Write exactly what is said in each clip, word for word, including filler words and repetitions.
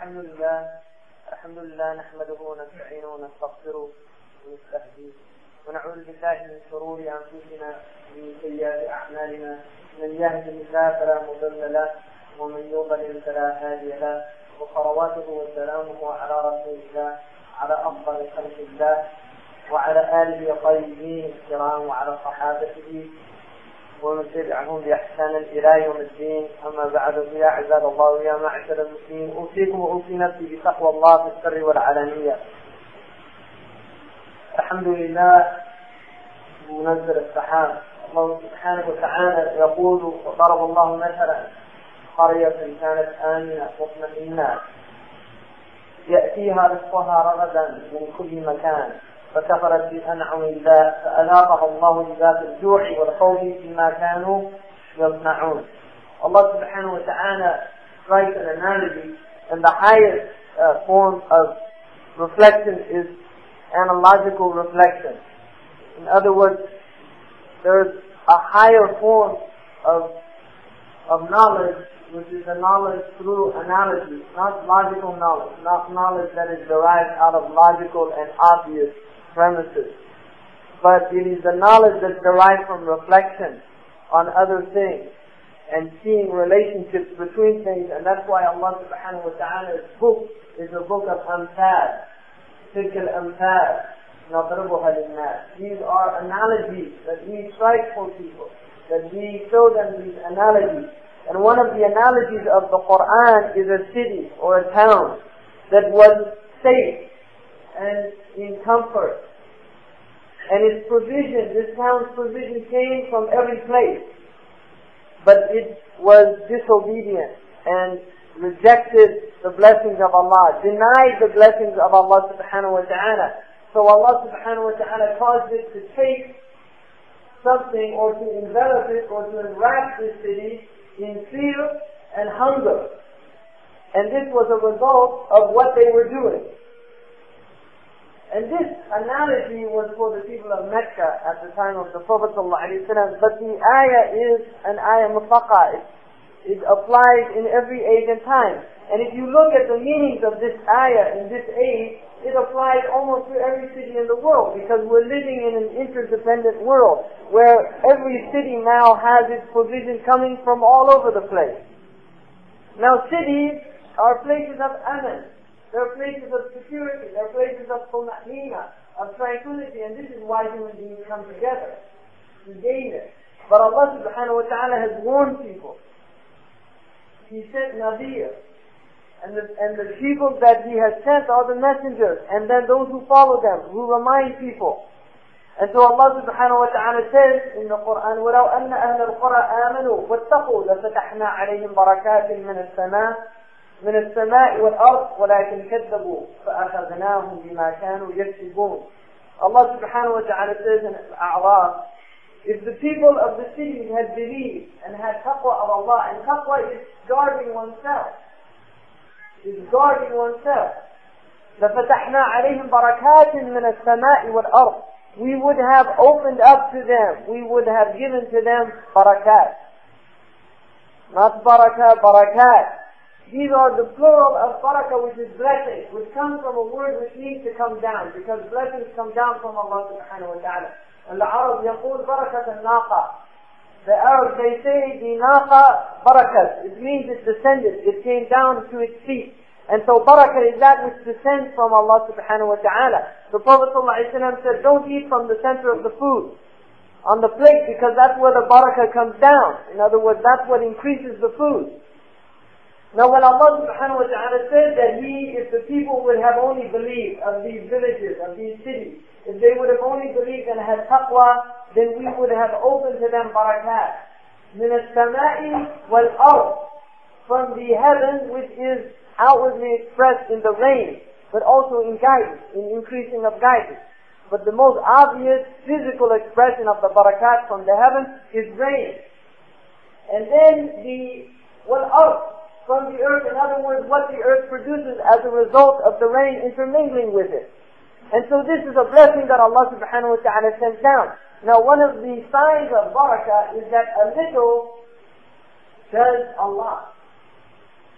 الحمد لله الحمد لله نحمده ونستعينه ونستغفره ونستهديه ونعوذ بالله من شرور أنفسنا ومن سيئات أعمالنا. من يهده الله فلا مضل له ومن يضلل فلا هادي له، وصلواته وسلامه على رسول الله على أفضل خلق الله وعلى آله الطيبين الكرام وعلى صحابته ومن تبعهم بإحسان إلى يوم الدين. أما بعد، يا عباد الله ويا معشر المسلمين، أوصيكم وأوصي نفسي بتقوى الله في السر والعلانية. الحمد لله منزل السحاب. الله سبحانه وتعالى يقول: وضرب الله مثلا قرية كانت آمنة مطمئنة يأتيها رزقها رغدا من كل مكان فكفرت بأنعم الله فأذاقها الله لباس الجوع والخوف بما كانوا يصنعون. Allah subhanahu wa ta'ala strikes an analogy, and the highest uh, form of reflection is analogical reflection. In other words, there's a higher form of of knowledge, which is the knowledge through analogy, not logical knowledge, not knowledge that is derived out of logical and obvious premises, but it is the knowledge that's derived from reflection on other things and seeing relationships between things. And that's why Allah subhanahu wa ta'ala's book is a book of amthal, tilk al-amthal nadribuha lin-nas. These are analogies that we strike for people, that we show them these analogies. And one of the analogies of the Quran is a city or a town that was safe and in comfort. And its provision, this town's provision came from every place. But it was disobedient and rejected the blessings of Allah, denied the blessings of Allah subhanahu wa ta'ala. So Allah subhanahu wa ta'ala caused it to take something or to envelop it or to enwrap this city in fear and hunger. And this was a result of what they were doing. And this analogy was for the people of Mecca at the time of the Prophet ﷺ. But the ayah is an ayah mutlaqa. It, it applies in every age and time. And if you look at the meanings of this ayah in this age, it applies almost to every city in the world, because we're living in an interdependent world where every city now has its provision coming from all over the place. Now cities are places of aman. There are places of security, there are places of tuma'nina, of tranquility, and this is why human beings come together to gain it. But Allah subhanahu wa ta'ala has warned people. He sent Nadir, and the, and the people that He has sent are the messengers, and then those who follow them, who remind people. And so Allah subhanahu wa ta'ala says in the Quran: وَلَوْ أَنَّ أَهْلَ الْقُرَىٰ آمَنُوا وَاتَّقُوا لَفَتَحْنَا عَلَيْهِمْ بَرَكَاتٍ مِنَ السَّمَاءِ من السماء والأرض ولكن كذبوا فأخذناهم بما كانوا يكسبون. Allah subhanahu wa ta'ala says in Al-A'raf, if the people of the cities had believed and had taqwa of Allah, and taqwa is guarding oneself, is guarding oneself, لَفَتَحْنَا عَلَيْهِمْ بَرَكَاتٍ مِنَ السَّمَاءِ وَالْأَرْضِ, we would have opened up to them, we would have given to them barakat. Not barakah, barakat. These are the plural of barakah, which is blessing, which comes from a word which means to come down, because blessings come down from Allah subhanahu wa ta'ala. And the Arab يقول بركة الناقة. The Arabs, they say the naqa barakat. It means it descended, it came down to its feet. And so barakah is that which descends from Allah subhanahu wa ta'ala. The Prophet ﷺ said, don't eat from the center of the food on the plate, because that's where the barakah comes down. In other words, that's what increases the food. Now when Allah subhanahu wa ta'ala said that He, if the people would have only believed of these villages, of these cities, if they would have only believed and had taqwa, then we would have opened to them barakat. من السماء والأرض, from the heaven, which is outwardly expressed in the rain, but also in guidance, in increasing of guidance. But the most obvious physical expression of the barakat from the heaven is rain. And then the wal-ard, from the earth, in other words, what the earth produces as a result of the rain intermingling with it. And so this is a blessing that Allah subhanahu wa ta'ala sent down. Now one of the signs of barakah is that a little does Allah.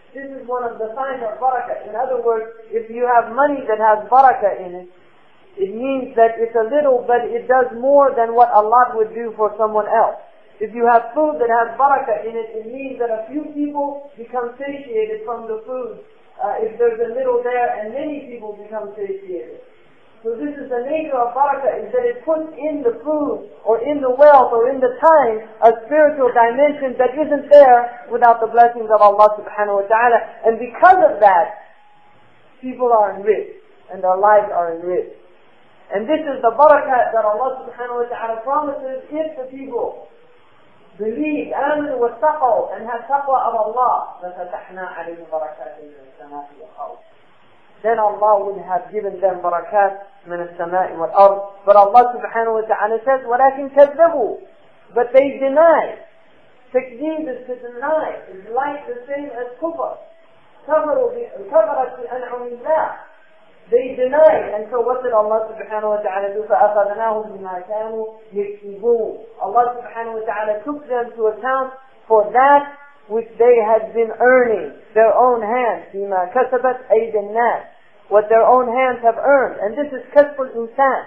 This is one of the signs of barakah. In other words, if you have money that has barakah in it, it means that it's a little, but it does more than what Allah would do for someone else. If you have food that has barakah in it, it means that a few people become satiated from the food. Uh, if there's a little there, and many people become satiated. So this is the nature of barakah, is that it puts in the food, or in the wealth, or in the time, a spiritual dimension that isn't there without the blessings of Allah subhanahu wa ta'ala. And because of that, people are enriched, and their lives are enriched. And this is the barakah that Allah subhanahu wa ta'ala promises if the people believe, amanu wa taqaw, and have taqwa of Allah. لَفَتَحْنَا عَلَيْهِمْ بَرَكَاتٍ مِنَ السَّمَاءِ وَالْأَرْضِ. Then Allah would have given them barakat min as-sama'i wal-ard. But Allah subhanahu wa ta'ala says, وَلَكِنْ كَذَّبُوا. But they deny. Takdeeb is to deny. It's like the same as kufr. كَفَرَتْ بِأَنْعُمِ اللَّهِ. They deny. And so what did Allah subhanahu wa ta'ala do? فَأَخَذْنَاهُمْ بِمَا كَانُوا يَكْسِبُونَ. Allah subhanahu wa ta'ala took them to account for that which they had been earning, their own hands, بِمَا كَسَبَتْ أَيْدِ النَّاسِ, what their own hands have earned. And this is كَسْبُ الْإِنسان.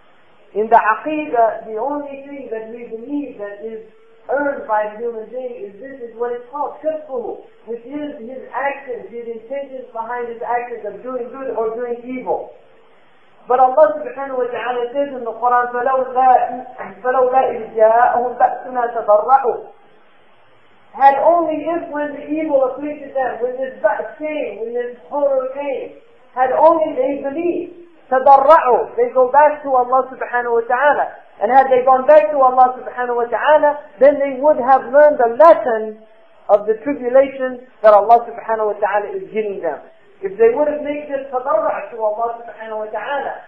In the aqidah, the only thing that we believe that is earned by the human being is this, is what is called كَسْبُهُ, which is his actions, his intentions behind his actions of doing good or doing evil. But Allah subhanahu wa ta'ala says in the Quran, فَلَوْلَا إِذْ جَاءَهُمْ بَأْسُنَا تَضَرَّعُوا. Had only if when the evil afflicted them, when this ba's came, when this horror came, had only they believed, تَضَرَّعُوا, they go back to Allah subhanahu wa ta'ala. And had they gone back to Allah subhanahu wa ta'ala, then they would have learned the lesson of the tribulation that Allah subhanahu wa ta'ala is giving them. If they would have made this tadarra' to Allah subhanahu wa ta'ala.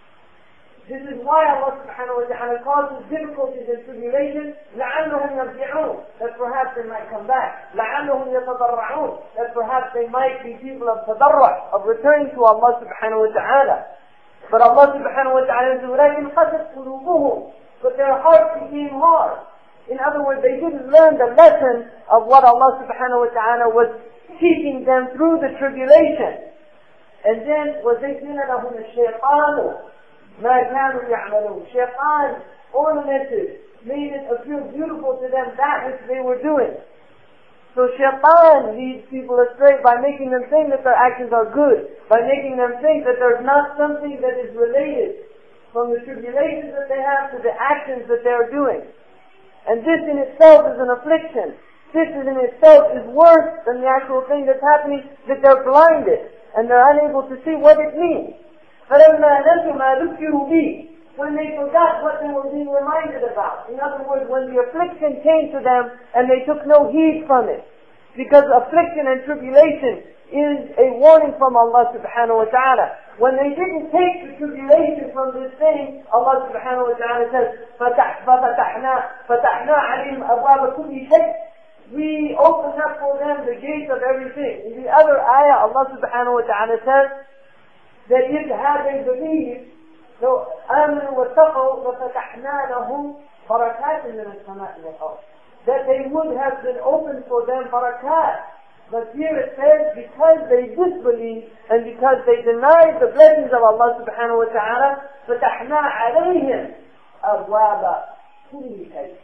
This is why Allah subhanahu wa ta'ala causes difficulties and tribulations, لَعَلَّهُمْ يَرْجِعُونَ, that perhaps they might come back. لَعَلَّهُمْ يَتَضَرَّعُونَ, that perhaps they might be people of tadarra', of returning to Allah subhanahu wa ta'ala. But Allah subhanahu wa ta'ala says, وَلَكِنْ قَسَتْ قُلُوبُهُمْ, but their hearts became hard. In other words, they didn't learn the lesson of what Allah subhanahu wa ta'ala was teaching them through the tribulation. And then, وَزَيْنَ لَهُمُ الشَّيْطَانُ مَا كَانُوا يَعْمَلُونَ. Shaitan ornamented, made it appear beautiful to them that which they were doing. So shaitan leads people astray by making them think that their actions are good, by making them think that there's not something that is related from the tribulations that they have to the actions that they are doing. And this in itself is an affliction. This in itself is worse than the actual thing that's happening, that they're blinded and they're unable to see what it means. فَلَمَّا نَسُوا مَا ذُكِّرُوا بِهِ, when they forgot what they were being reminded about. In other words, when the affliction came to them and they took no heed from it. Because affliction and tribulation is a warning from Allah subhanahu wa ta'ala. When they didn't take the tribulation from this thing, Allah subhanahu wa ta'ala says, فَتَحْنَا فَتَحْنَا عَلِيهِمْ أَبْوَابَ كُلِّ شَيْءٍ. We opened up for them the gates of everything. In the other ayah, Allah subhanahu wa ta'ala says, that if had they believed, لو آمنوا واتقوا لفتحنا لهم بركات من السماء والأرض, that they would have been open for them barakat. But here it says, because they disbelieved and because they denied the blessings of Allah subhanahu wa ta'ala, فتحنا عليهم أبواب كل شيء.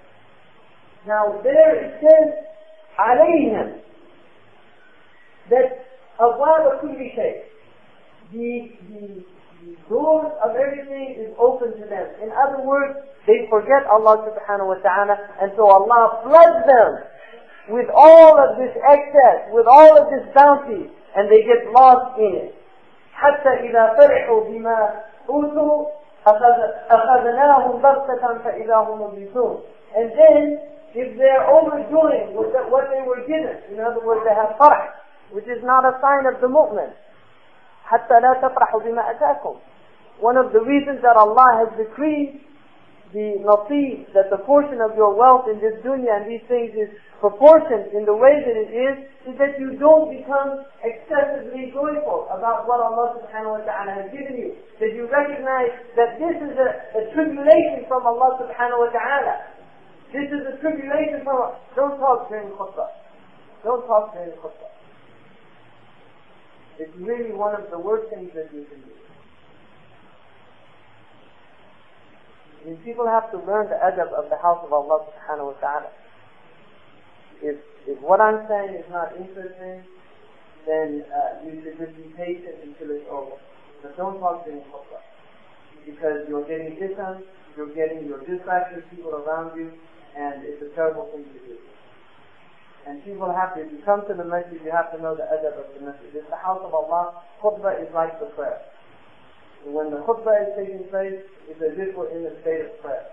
Now there it says عليهم, that أبواب كل شيء. The, the, the doors of everything is open to them. In other words, they forget Allah subhanahu wa ta'ala, and so Allah floods them with all of this excess, with all of this bounty, and they get lost in it. حتى إذا فرحوا بما أوتوا أخذناهم بغتة فإذا هم مبلسون. And then, if they're overdoing what they were given, in other words, they have farh, which is not a sign of the mu'min. حتى لا تفرحوا بما أتاكم. One of the reasons that Allah has decreed the nasib, that the portion of your wealth in this dunya and these things is proportioned in the way that it is, is that you don't become excessively joyful about what Allah subhanahu wa ta'ala has given you. That you recognize that this is a, a tribulation from Allah subhanahu wa ta'ala. This is a tribulation from Allah. Don't talk during khutbah. Don't talk during khutbah. It's really one of the worst things that you can do. I mean, people have to learn the adab of the house of Allah subhanahu wa ta'ala. If, if what I'm saying is not interesting, then uh, you should just be patient until it's over. But don't talk during khutbah. Because you're getting distanced, you're getting, you're distracting people around you, and it's a terrible thing to do. And people have to, if you come to the masjid, you have to know the adab of the masjid. It's the house of Allah. Khutbah is like the prayer. When the khutbah is taking place, it's as if we're in a state of prayer.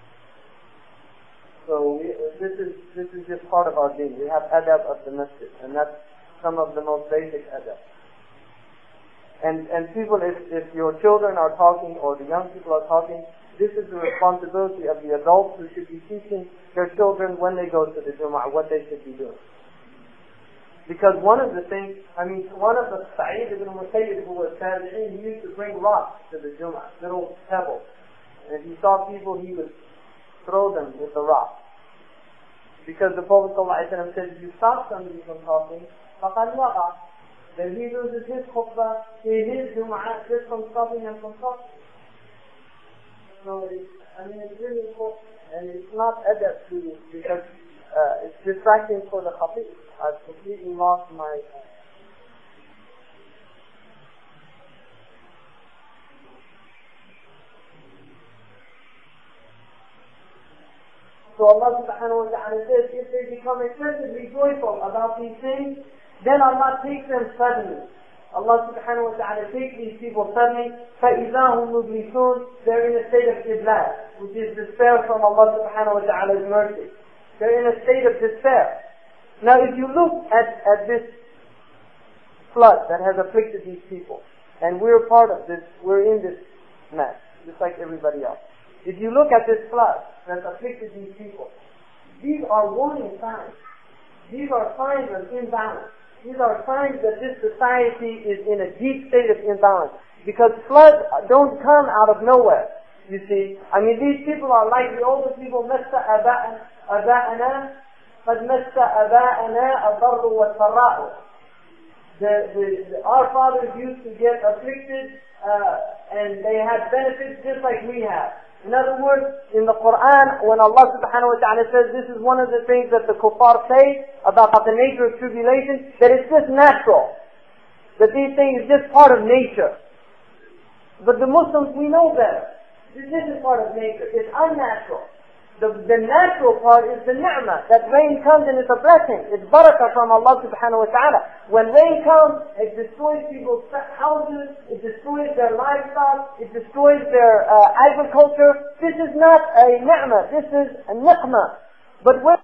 So we, this is this is just part of our deen. We have adab of the masjid, and that's some of the most basic adab. And and people, if, if your children are talking or the young people are talking, this is the responsibility of the adults who should be teaching their children when they go to the Jumu'ah what they should be doing. Because one of the things, I mean, one of the Sa'id ibn Musayyib who was tabi'in, he used to bring rocks to the Jumu'ah, little pebbles. And if he saw people, he would throw them with the rock. Because the Prophet ﷺ said, if you stop somebody from talking, فَقَدْ وَقَعَ, then he loses his khutbah, his Jumu'ah, just from stopping him from talking. So, it's, I mean, it's really important. And it's not adab to, because uh, it's distracting for the khatib. I've completely lost my... Uh, So Allah subhanahu wa ta'ala says, if they become excessively joyful about these things, then Allah takes them suddenly. Allah subhanahu wa ta'ala takes these people suddenly, فَإِذَا هُمْ مُبْلِسُونَ, they're in a state of idlal, which is despair from Allah subhanahu wa ta'ala's mercy. They're in a state of despair. Now if you look at, at this flood that has afflicted these people, and we're part of this, we're in this mess, just like everybody else. If you look at this flood that's afflicted these people, these are warning signs. These are signs of imbalance. These are signs that this society is in a deep state of imbalance. Because floods don't come out of nowhere. You see, I mean, these people are like the older people, مَسَّ أَبَاءَنَا قَدْ مَسَّ أَبَاءَنَا الضَّرُّ وَالسَّرَّاءُ. The, the, the, our fathers used to get afflicted uh, and they had benefits just like we have. In other words, in the Quran, when Allah subhanahu wa ta'ala says this is one of the things that the kuffar say about the nature of tribulation, that it's just natural. That these things is just part of nature. But the Muslims, we know better. This isn't part of nature. It's unnatural. The, the natural part is the ni'mah. That rain comes and it's a blessing. It's barakah from Allah subhanahu wa ta'ala. When rain comes, it destroys people's houses, it destroys their livestock, it destroys their uh, agriculture. This is not a ni'mah. This is a niqmah. But when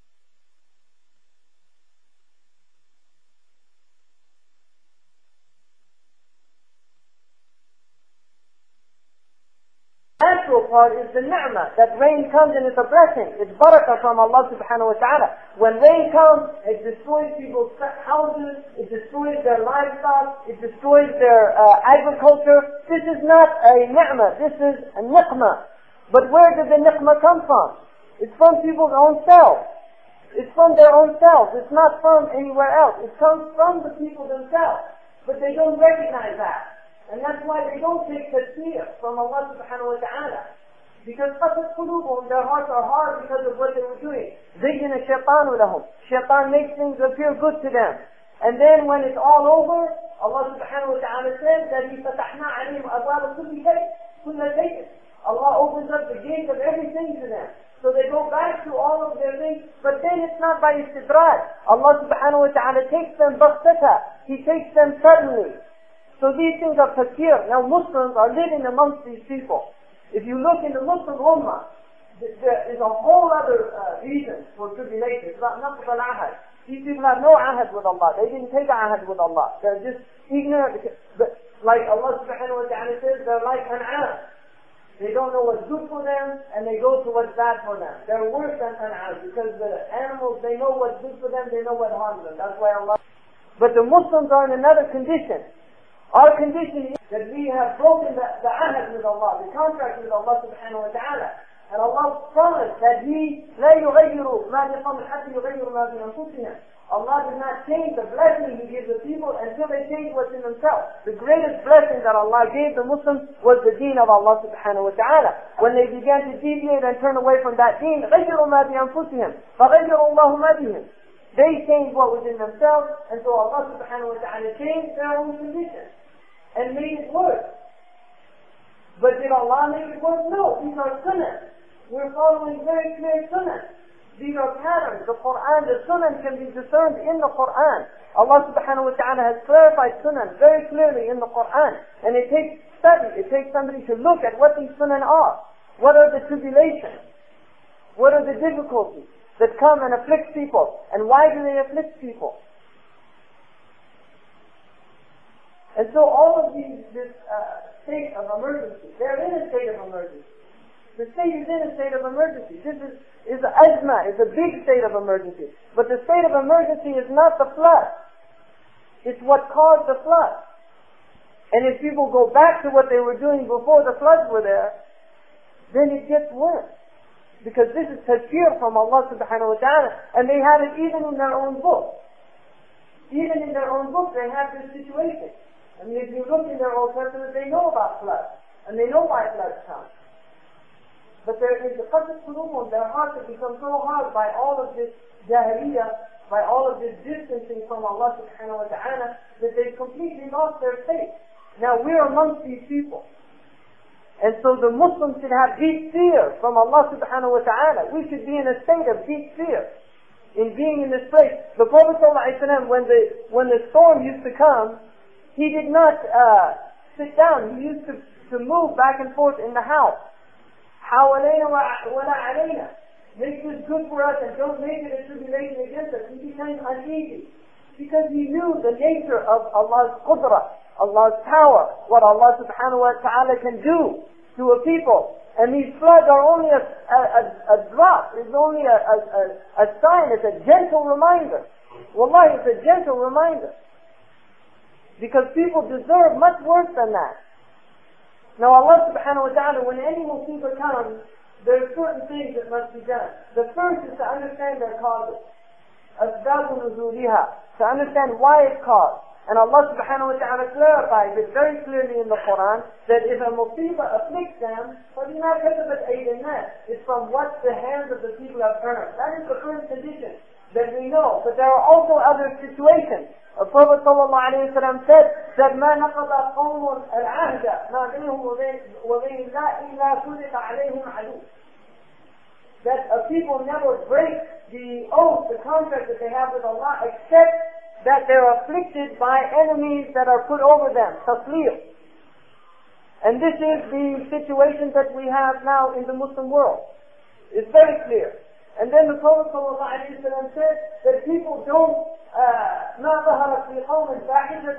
the natural part is the ni'mah. That rain comes and it's a blessing. It's barakah from Allah subhanahu wa ta'ala. When rain comes, it destroys people's houses, it destroys their livestock, it destroys their uh, agriculture. This is not a ni'mah. This is a niqmah. But where did the niqmah come from? It's from people's own selves. It's from their own selves. It's not from anywhere else. It comes from the people themselves. But they don't recognize that. And that's why they don't take tasbih from Allah subhanahu wa ta'ala. Because qasat qulubum, their hearts are hard because of what they were doing. Zayyana shaytanu lahum. Shaitan makes things appear good to them. And then when it's all over, Allah subhanahu wa ta'ala says that He fatahna alayhim abwaba kulli shay'. Allah opens up the gate of everything to them. So they go back to all of their things. But then it's not by istidraj. Allah subhanahu wa ta'ala takes them baghtata. He takes them suddenly. So these things are fakir. Now Muslims are living amongst these people. If you look in the Muslim Ummah, there is a whole other uh, reason for tribulation. It's not naqd al-ahad. These people have no ahad with Allah. They didn't take ahad with Allah. They're just ignorant. But like Allah subhanahu wa ta'ala says, they're like an'am. They don't know what's good for them, and they go to what's bad for them. They're worse than an'am, because the animals, they know what's good for them, they know what harms them. That's why Allah... But the Muslims are in another condition. Our condition is that we have broken the, the ahad with Allah, the contract with Allah subhanahu wa ta'ala. And Allah promised that He لا يغير ما بقوم حتى يغير ما بأنفسهم. Allah does not change the blessing He gives the people until they change what's in themselves. The greatest blessing that Allah gave the Muslims was the deen of Allah subhanahu wa ta'ala. When they began to deviate and turn away from that deen, غَيِّرُوا مَا بِأَنفُسِهِمْ فَغَيَّرُوا اللَّهُ مَا بِهِمْ. They changed what was in themselves, and so Allah subhanahu wa ta'ala changed their own condition and made it worse. But did Allah make it worse? No. These are sunnah. We're following very clear sunnah. These are patterns. The Quran, the Sunnah can be discerned in the Quran. Allah subhanahu wa ta'ala has clarified Sunnah very clearly in the Quran. And it takes study. It takes somebody to look at what these Sunnah are. What are the tribulations? What are the difficulties that come and afflict people? And why do they afflict people? And so all of these, this uh, state of emergency, they're in a state of emergency. The state is in a state of emergency. This is, is the azma, is a big state of emergency. But the state of emergency is not the flood. It's what caused the flood. And if people go back to what they were doing before the floods were there, then it gets worse. Because this is tazkir from Allah subhanahu wa ta'ala. And they have it even in their own book. Even in their own book they have this situation. I mean, if you look in their Old Testament, they know about floods. And they know why floods come. But there is the qasat qulubum, their hearts have become so hard by all of this jahiliyyah, by all of this distancing from Allah subhanahu wa ta'ala, that they've completely lost their faith. Now we're amongst these people. And so the Muslims should have deep fear from Allah subhanahu wa ta'ala. We should be in a state of deep fear in being in this place. The Prophet ﷺ, when the, when the storm used to come, he did not uh, sit down. He used to, to move back and forth in the house. حَوَلَيْنَا وَلَا عَلَيْنَا. Make this good for us and don't make it a tribulation against us. He became uneasy because he knew the nature of Allah's qudra, Allah's power, what Allah subhanahu wa ta'ala can do to a people. And these floods are only a, a, a, a drop, it's only a, a, a, a sign, it's a gentle reminder. Wallahi, it's a gentle reminder. Because people deserve much worse than that. Now Allah subhanahu wa ta'ala, when any musibah comes, there are certain things that must be done. The first is to understand their causes. أَسْبَابُ نُزُولِهَا. To understand why it's caused. And Allah subhanahu wa ta'ala clarifies it very clearly in the Quran that if a musibah afflicts them, فَبِمَا كَسَبَتْ أَيْدِي النَّاسِ, it's from what the hands of the people have earned. That is the first condition that we know. But there are also other situations. The Prophet ﷺ said that مَا نَقَضَ قَوْمٌ الْعَهْدَ مَا بِنْهُمْ وَبِنْ اللَّهِ إِلَّا كُلِّقَ عَلَيْهِمْ عَدُوٌ. That a people never break the oath, the contract that they have with Allah, except that they're afflicted by enemies that are put over them, tasleer. And this is the situation that we have now in the Muslim world. It's very clear. And then the Prophet ﷺ said that people don't مَا ظَهَرَتْ فِي قَوْمٍ فَاحِشَةٌ.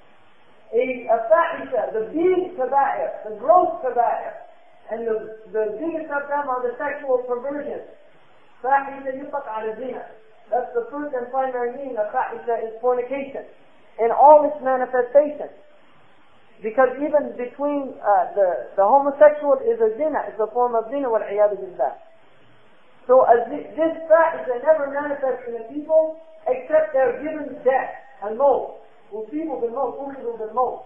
A fahisha, the big kaba'ir, the gross kaba'ir, and the, the biggest of them are the sexual perversions. Fahisha yuqat ala zina. That's the first and primary meaning of fahisha is fornication in all its manifestations. Because even between uh, the, the homosexual is a zina, it's a form of zina, wal-'iyadu billah. So as this, this fahisha never manifests in the people except they're given death and maut. Usibu bil maut, usibu bil maut.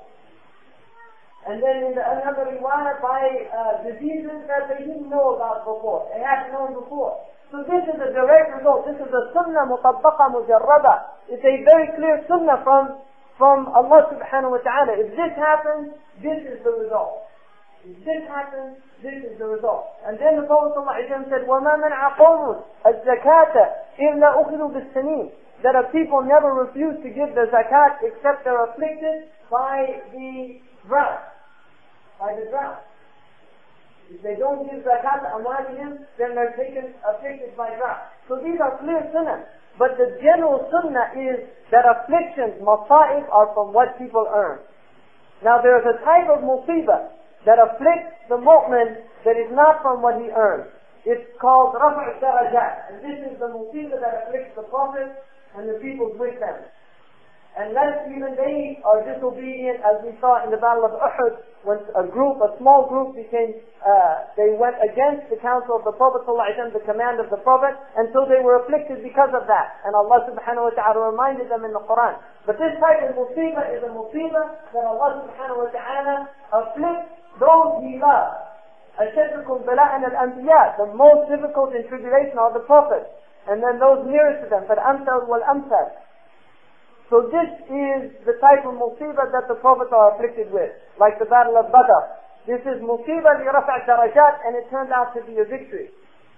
And then in the, another riwayah by uh, diseases that they didn't know about before. They hadn't known before. So this is a direct result. This is a sunnah mutabbaqa mujarrada. It's a very clear sunnah from, from Allah subhanahu wa ta'ala. If this happens, this is the result. If this happens, this is the result. And then the Prophet ﷺ said, وَمَا مَنْعَ قَوْمٌ الزَّكَاةَ إِلَّا أُخِذُوا بِالسَّنِينَ. That a people never refuse to give the zakat except they're afflicted by the drought. By the drought. If they don't give zakat to amwalihim, then they're taken afflicted by drought. So these are clear sunnah. But the general sunnah is that afflictions, masa'ib, are from what people earn. Now there is a type of musibah that afflicts the mu'min that is not from what he earns. It's called raf' darajat. And this is the musibah that afflicts the Prophet and the people with them. unless even they are disobedient, as we saw in the Battle of Uhud, when a group, a small group became, uh, they went against the counsel of the Prophet ﷺ, the command of the Prophet, until they were afflicted because of that. And Allah subhanahu wa ta'ala reminded them in the Quran. But this type of musibah is a musibah that Allah subhanahu wa ta'ala afflicts those He loves. أَشَدُّكُمْ بَلَاءً الْأَنْبِيَاء. The most difficult in tribulation are the prophets. And then those nearest to them, فَالْأَمْثَلُ وَالْأَمْثَلُ. So this is the type of musibah that the prophets are afflicted with, like the Battle of Badr. This is musibah لِرَفْعَ darajat, and it turned out to be a victory.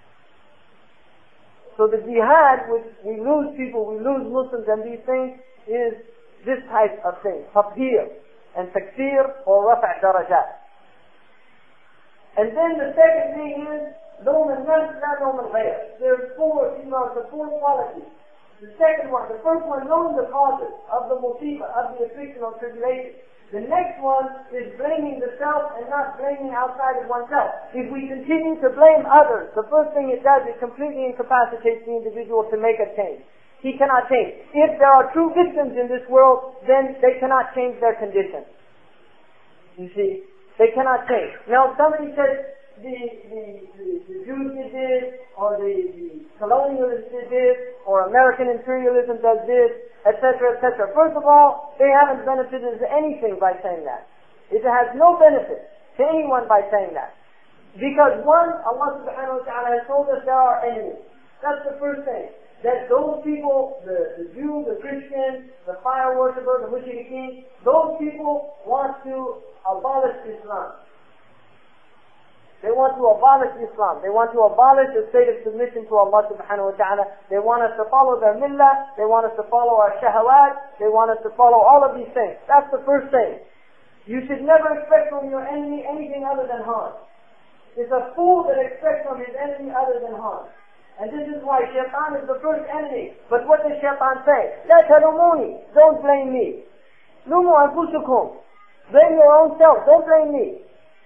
So the jihad, which we lose people, we lose Muslims and these things, is this type of thing, tafheer and takfir or رفع darajat. And then the second thing is لوم الناس لا لوم الغير. There are four, these are the four qualities. The second one, the first one, knowing the causes of the musibah, of the affliction or tribulation. The next one is blaming the self and not blaming outside of oneself. If we continue to blame others, the first thing it does is completely incapacitates the individual to make a change. He cannot change. If there are true victims in this world, then they cannot change their condition. You see, they cannot change. Now, somebody says, The, the, the, the Jews did this, or the, the colonialists did this, or American imperialism does this, et cetera, et cetera. First of all, they haven't benefited anything by saying that. It has no benefit to anyone by saying that. Because one, Allah subhanahu wa ta'ala has told us there are enemies. That's the first thing. That those people, the, the Jew, the Christian, the fire worshipper, the mushrikeen, those people want to abolish Islam. They want to abolish Islam. They want to abolish the state of submission to Allah subhanahu wa ta'ala. They want us to follow their millah. They want us to follow our shahawat. They want us to follow all of these things. That's the first thing. You should never expect from your enemy anything other than harm. It's a fool that expects from his enemy other than harm. And this is why shaitan is the first enemy. But what does shaitan say? La talumuni. Don't blame me. Lumu anfusukum. Blame your own self. Don't blame me.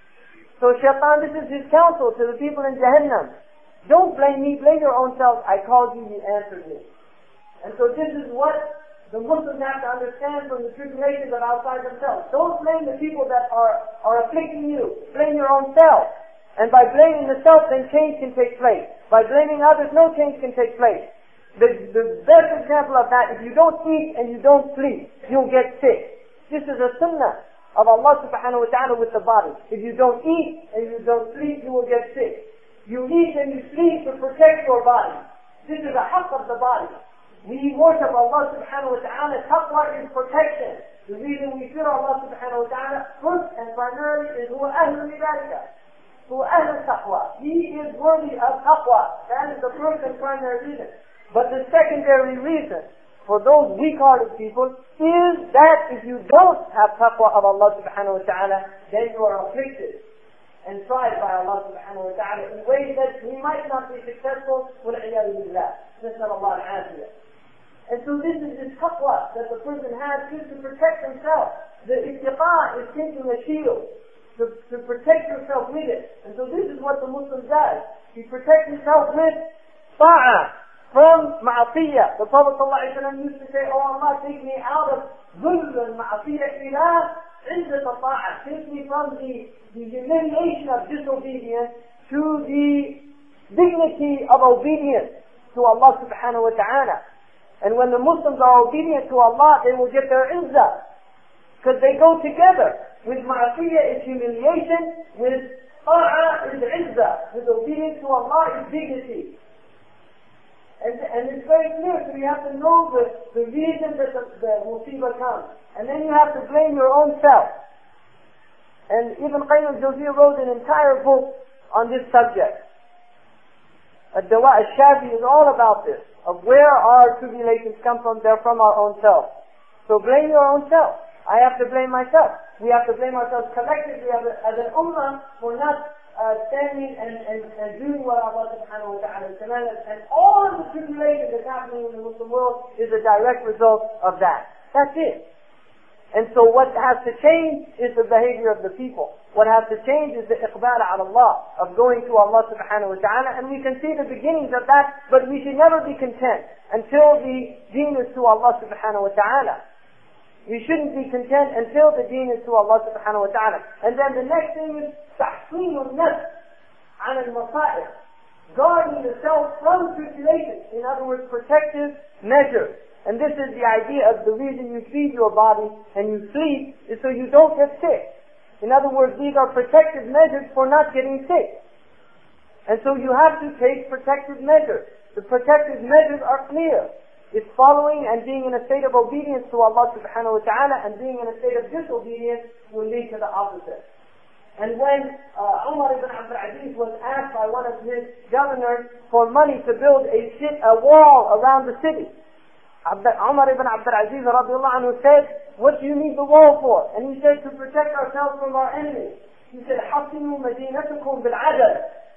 So shaitan, this is his counsel to the people in Jahannam. Don't blame me, blame your own self. I called you, you answered me. And so this is what the Muslims have to understand from the tribulations that are outside themselves. Don't blame the people that are, are afflicting you. Blame your own self. And by blaming the self, then change can take place. By blaming others, no change can take place. The, the best example of that, if you don't eat and you don't sleep, you'll get sick. This is a sunnah of Allah subhanahu wa ta'ala with the body. If you don't eat and you don't sleep, you will get sick. You eat and you sleep to protect your body. This is a haqq of the body. We worship Allah subhanahu wa ta'ala. Taqwa is protection. The reason we fear Allah subhanahu wa ta'ala first and primarily is huwa ahlu ibadika. Huwa ahlu taqwa. He is worthy of taqwa. That is the first and primary reason. But the secondary reason for those weak-hearted people is that if you don't have taqwa of Allah subhanahu wa ta'ala, then you are afflicted and tried by Allah subhanahu wa ta'ala in ways that we might not be successful. وَالْعِيَاذُ بِاللَّهِ. نسأل الله العافية. And so this is this taqwa that the person has to protect himself. The ittiqa is taking a shield to, to protect yourself with it. And so this is what the Muslim does. He protects himself with ta'ah. From ma'asiyah. The Prophet ﷺ used to say, oh Allah, take me out of dhul and ma'asiyah ila izzat al-ta'ah. Take me from the, the humiliation of disobedience to the dignity of obedience to Allah subhanahu wa ta'ala. And when the Muslims are obedient to Allah, they will get their izzah. Because they go together. With ma'asiyah is humiliation, with ta'ah is izzah. With obedience to Allah is dignity. And, and it's very clear, so you have to know the, the reason that the, the musibah comes. And then you have to blame your own self. And Ibn Qayyim al-Jawziyya wrote an entire book on this subject. Ad-Dawa al-Shafi is all about this, of where our tribulations come from. They're from our own self. So blame your own self. I have to blame myself. We have to blame ourselves collectively as, a, as an ummah for not Uh, standing and, and, and doing what Allah subhanahu wa ta'ala commanded. And all of the tribulation that's happening in the Muslim world is a direct result of that. That's it. And so what has to change is the behavior of the people. What has to change is the iqbal ala Allah, of going to Allah subhanahu wa ta'ala. And we can see the beginnings of that, but we should never be content until the deen is to Allah subhanahu wa ta'ala. We shouldn't be content until the deen is to Allah subhanahu wa ta'ala. And then the next thing is تحصين النفس عن المصائب. Guarding yourself from tribulation. In other words, protective measures. And this is the idea of the reason you feed your body and you sleep is so you don't get sick. In other words, these are protective measures for not getting sick. And so you have to take protective measures. The protective measures are clear. It's following and being in a state of obedience to Allah subhanahu wa ta'ala, and being in a state of disobedience will lead to the opposite. And when uh, Umar ibn Abdul Aziz was asked by one of his governors for money to build a, sit, a wall around the city, Umar ibn Abdul Aziz radiallahu anhu said, what do you need the wall for? And he said, to protect ourselves from our enemies. He said, حَصِنُوا مَدِينَتُكُمْ بِالْعَدَلِ.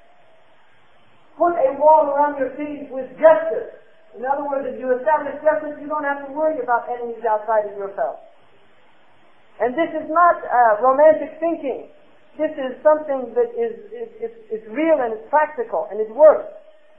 Put a wall around your cities with justice. In other words, if you establish justice, you don't have to worry about enemies outside of yourself. And this is not uh, romantic thinking. This is something that is, is, is, is real and it's practical and it works.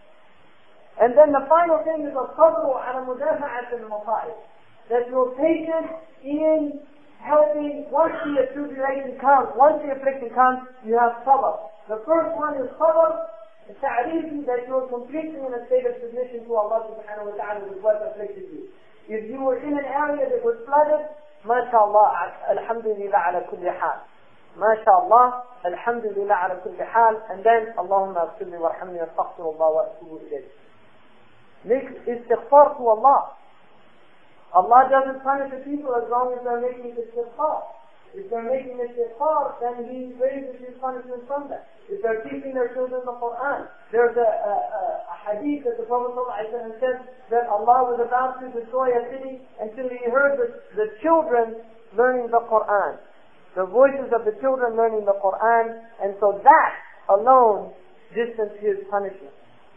And then the final thing is الصبر على مدافعة المصائب. That you're patient in helping, once the tribulation comes, once the affliction comes, you have sabr. The first one is sabr. It's ta'arifi that you're completely in a state of submission to Allah subhanahu wa ta'ala with what afflicted you. If you were in an area that was flooded, MashaAllah, Alhamdulillah ala kulli hal. MashaAllah, Alhamdulillah ala kulli hal. And then, Allahumma aghfirli warhamni astaghfirullah wa atubu ilayh. Make istighfar to Allah. Allah doesn't punish the people as long as they're making istighfar. If they're making istighfar, then He raises His punishment from them. If they're teaching their children the Quran, there's a, a, a hadith that the Prophet ﷺ said that Allah was about to destroy a city until He heard the, the children learning the Quran. The voices of the children learning the Quran, and so that alone distanced His punishment.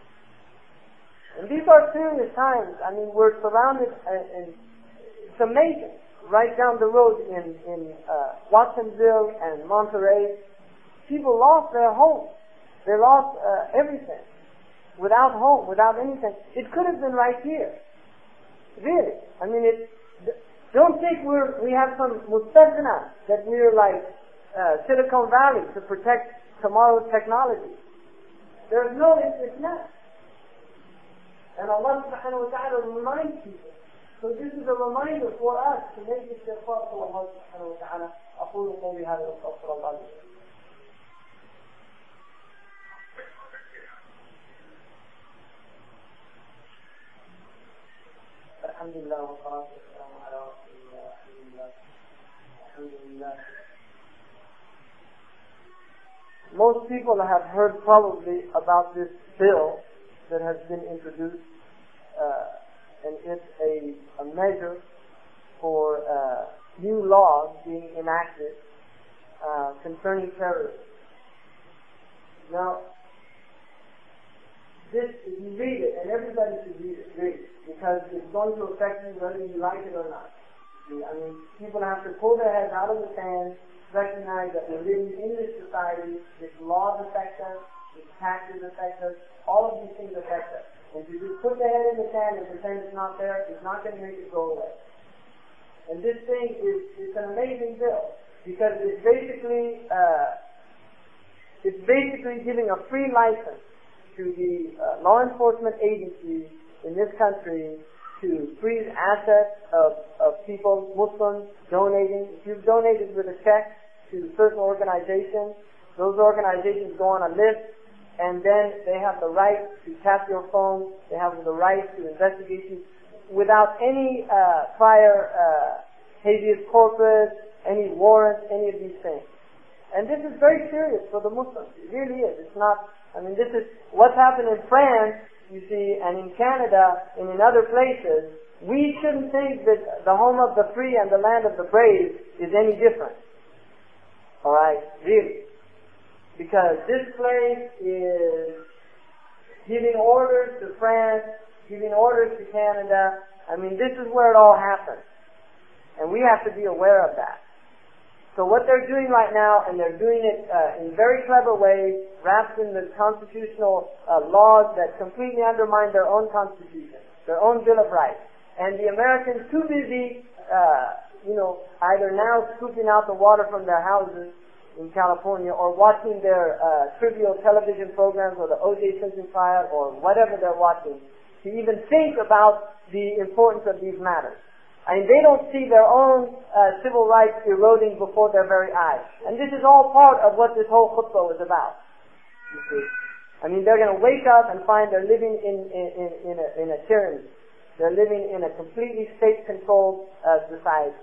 And these are serious times. I mean, we're surrounded, and it's amazing. Right down the road in, in uh, Watsonville and Monterey, people lost their homes. They lost uh, everything. Without home, without anything. It could have been right here. Really. I mean, it, don't think we're, we have some mustazna that we're like uh, Silicon Valley to protect tomorrow's technology. There's no istisna. And Allah subhanahu wa ta'ala reminds people. So this is a reminder for us to make istighfar to Allah subhanahu wa ta'ala. أقول قولي هذا وأستغفر الله لي. الحمد لله والصلاة والسلام على رسول الله. الحمد لله. الحمد لله. Most people have heard probably about this bill that has been introduced. Uh, and it's a, a measure for uh, new laws being enacted uh, concerning terrorism. Now, this, if you read it, and everybody should read it, read it, because it's going to affect you whether you like it or not. I mean, people have to pull their heads out of the sand, recognize that we're living in this society, this laws affect us, this taxes affect us, all of these things affect us. And if you just put the head in the sand and pretend it's not there, it's not going to make it go away. And this thing is it's an amazing bill because it's basically uh, it's basically giving a free license to the uh, law enforcement agencies in this country to freeze assets of, of people, Muslims, donating. If you've donated with a check to certain organizations, those organizations go on a list. And then they have the right to tap your phone. They have the right to investigate you without any uh, prior uh, habeas corpus, any warrants, any of these things. And this is very serious for the Muslims. It really is. It's not, I mean, this is what's happened in France, you see, and in Canada and in other places. We shouldn't think that the home of the free and the land of the brave is any different. All right? Really. Because this place is giving orders to France, giving orders to Canada. I mean, this is where it all happens. And we have to be aware of that. So what they're doing right now, and they're doing it uh, in very clever ways, wrapped in the constitutional uh, laws that completely undermine their own constitution, their own Bill of Rights. And the Americans too busy, uh, you know, they're now scooping out the water from their houses in California, or watching their uh, trivial television programs, or the O J Simpson trial, or whatever they're watching, to even think about the importance of these matters. I mean, they don't see their own uh, civil rights eroding before their very eyes. And this is all part of what this whole khutbah was about. You see? I mean, they're going to wake up and find they're living in, in, in, in, a, in a tyranny. They're living in a completely state-controlled uh, society.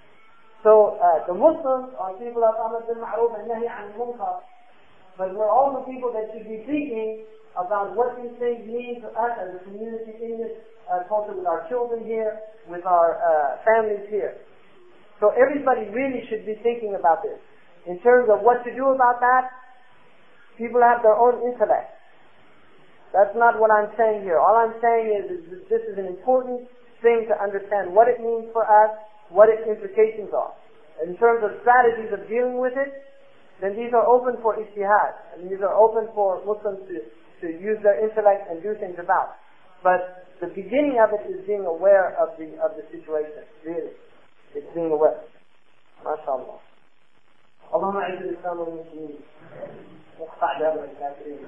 So uh, the Muslims are people of Amr bil Ma'ruf and Nahi an Munkar, but we're all the people that should be thinking about what these things mean to us as a community in this uh, culture, with our children here, with our uh, families here. So everybody really should be thinking about this. In terms of what to do about that, people have their own intellect. That's not what I'm saying here. All I'm saying is, is that this is an important thing to understand what it means for us, what its implications are. In terms of strategies of dealing with it, then these are open for ijtihad, and these are open for Muslims to, to use their intellect and do things about. But the beginning of it is being aware of the of the situation, really. It's being aware. MashaAllah. اللهم أعز الإسلام والمسلمين واقطع دابر الكافرين.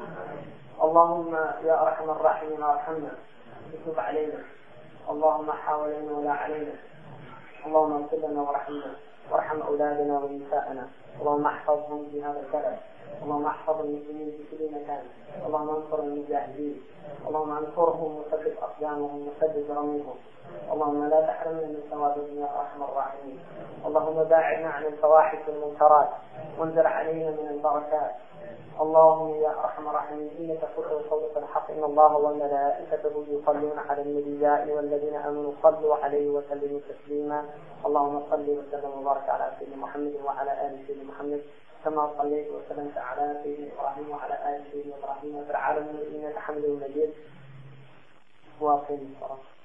اللهم يا أرحم الراحمين ارحمنا وتب علينا. اللهم حاولنا ولا علينا. اللهم اغفر لنا وارحمنا وارحم أولادنا ونساءنا. اللهم احفظهم في هذا البلد. اللهم احفظ المسلمين في كل مكان. اللهم انصر المجاهدين. اللهم انصرهم وثبت أقدامهم وثبت رميهم. اللهم لا تحرمنا من ثوابهم يا أرحم الراحمين. اللهم باعدنا عن الفواحش والمنكرات وانزل علينا من البركات. اللهم يا أرحم الراحمين إنك تقول قولك الحق إن الله وملائكته يصلون على النبي يا أيها الذين آمنوا صلوا عليه وسلموا تسليما. اللهم صل وسلم وبارك على سيدنا محمد وعلى آل سيدنا محمد كما صليت وسلمت على سيدنا إبراهيم وعلى آل سيدنا إبراهيم في العالمين إنك حميد مجيد. واقم الصلاة.